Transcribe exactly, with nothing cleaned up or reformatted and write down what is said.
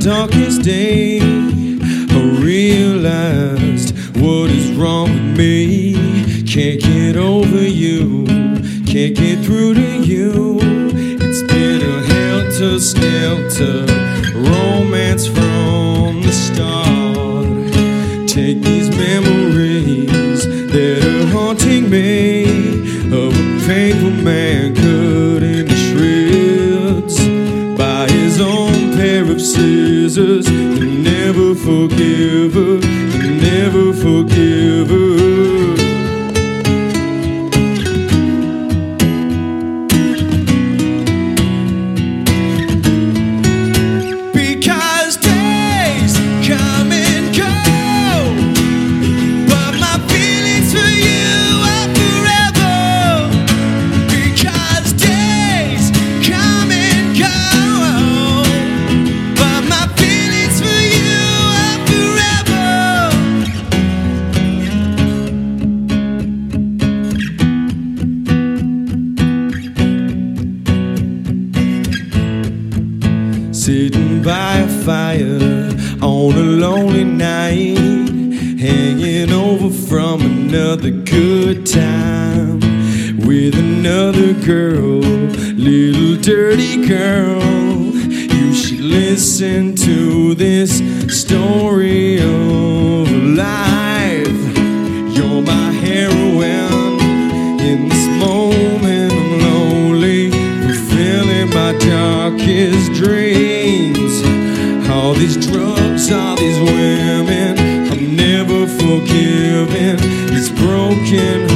darkest day, I realized what is wrong with me. Can't get over you, can't get through to you. It's been a helter-skelter romance from the start. Take these memories that are haunting me of a painful man cut into shreds by his own pair of scissors. You'll never forgive her, you'll never forgive her. Sitting by a fire on a lonely night, hanging over from another good time with another girl, little dirty girl. You should listen to this story of life. You're my heroine in this moment. I'm lonely, fulfilling my darkest dreams. All these drugs, all these women, I'm never forgiving this broken